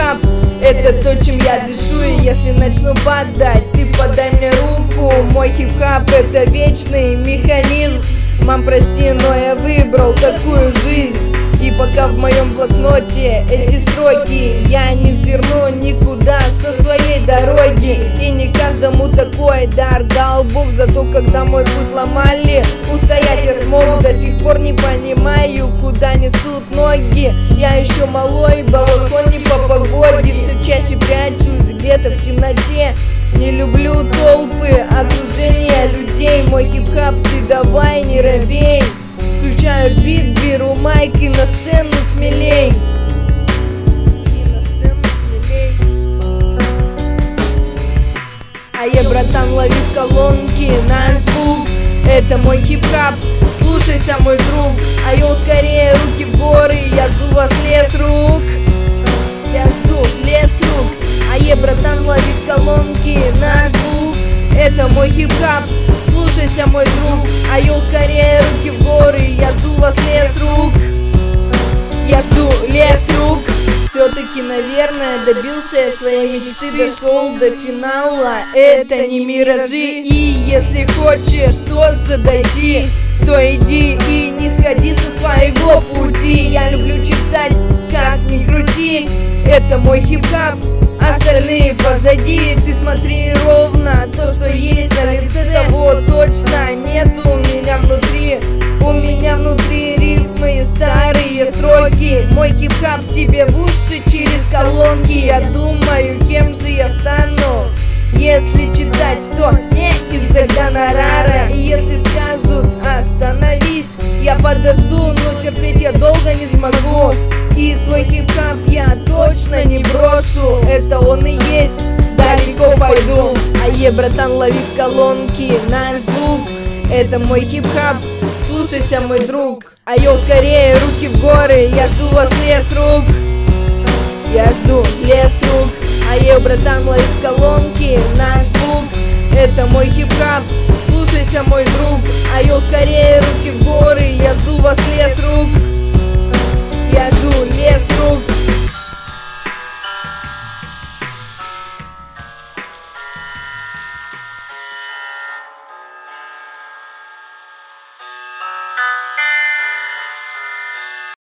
хип-хап — это то, чем я дышу. И если начну падать, ты подай мне руку. Мой хип-хап — это вечный механизм. Мам, прости, но я выбрал такую жизнь. И пока в моем блокноте эти строки, я не сверну никуда со своей дороги. И не каждому такой дар дал Бог. Зато когда мой путь ломали, устоять я смог. До сих пор не понимаю, куда несут ноги. Я еще малой, балахон не по погоде. Все чаще прячусь где-то в темноте. Не люблю толпы, окружение людей. Мой хип-хап, ты давай не робей. Включаю бит, беру майк и на сцену смелей. А я, братан, лови в колонки наш звук. Это мой хип-хап, слушайся, мой друг. А я скорее руки в горы, я жду вас, лес рук. Я жду лес рук. А я, братан, лови в колонки наш звук. Это мой хип-хап, слушайся, мой друг. А я скорее руки в горы, я жду вас, лес рук. Я жду лес рук. Все-таки, наверное, добился я своей мечты, дошел до финала. Это не миражи. И если хочешь тоже дойти, то иди и не сходи со своего пути. Я люблю читать, как ни крути. Это мой хип-хап, остальные позади. Ты смотри ровно, то, что есть на лице, того точно нет у меня внутри. У меня внутри рифмы, старые строки. Мой хип-хап тебе в уши через колонки. Я думаю, кем же я стану, если читать, то не из-за гонорара. И если скажут остановись, я подожду, но терпеть я долго не смогу. И свой хип-хап я точно не брошу. Это он и есть, далеко пойду. А я, братан, лови в колонки наш звук. Это мой хип-хап, слушайся, мой друг. А я скорее руки в горы, я жду вас, лес рук. Я жду лес рук. А я, братан, лови в колонки наш звук. Это мой хип-хап, слушайся, мой друг. А я скорее руки в горы, я жду вас, лес рук. Я жду